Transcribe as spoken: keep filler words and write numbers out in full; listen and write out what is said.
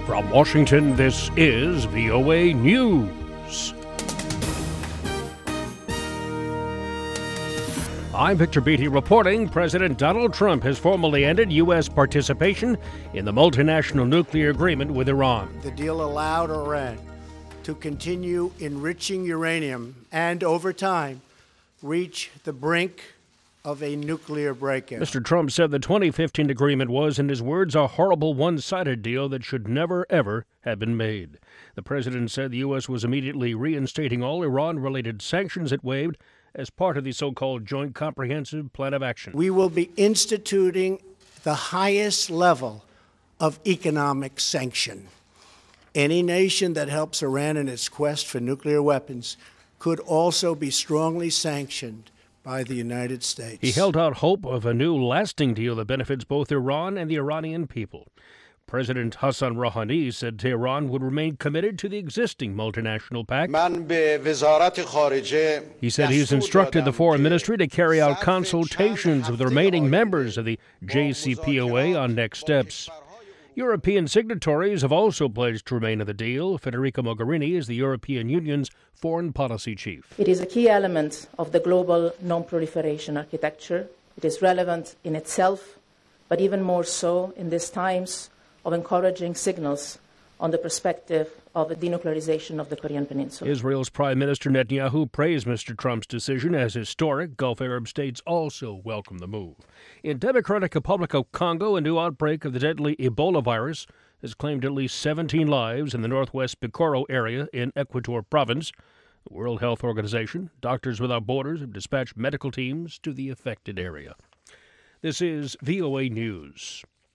From Washington, this is V O A News. I'm Victor Beatty reporting President Donald Trump has formally ended U S participation in the multinational nuclear agreement with Iran. The deal allowed Iran to continue enriching uranium and, over time, reach the brink of a nuclear breakout. Mister Trump said the twenty fifteen agreement was, in his words, a horrible one-sided deal that should never, ever have been made. The president said the U S was immediately reinstating all Iran-related sanctions it waived as part of the so-called Joint Comprehensive Plan of Action. We will be instituting the highest level of economic sanction. Any nation that helps Iran in its quest for nuclear weapons could also be strongly sanctioned by the United States. He held out hope of a new lasting deal that benefits both Iran and the Iranian people. President Hassan Rouhani said Tehran would remain committed to the existing multinational pact. He said he's instructed the foreign ministry to carry out consultations with the remaining members of the J C P O A on next steps. European signatories have also pledged to remain in the deal. Federica Mogherini is the European Union's foreign policy chief. It is a key element of the global non-proliferation architecture. It is relevant in itself, but even more so in these times of encouraging signals on the perspective of the denuclearization of the Korean Peninsula. Israel's Prime Minister Netanyahu praised Mister Trump's decision as historic. Gulf Arab states also welcome the move. In Democratic Republic of Congo, a new outbreak of the deadly Ebola virus has claimed at least seventeen lives in the northwest Bikoro area in Equator Province. The World Health Organization, Doctors Without Borders have dispatched medical teams to the affected area. This is V O A News.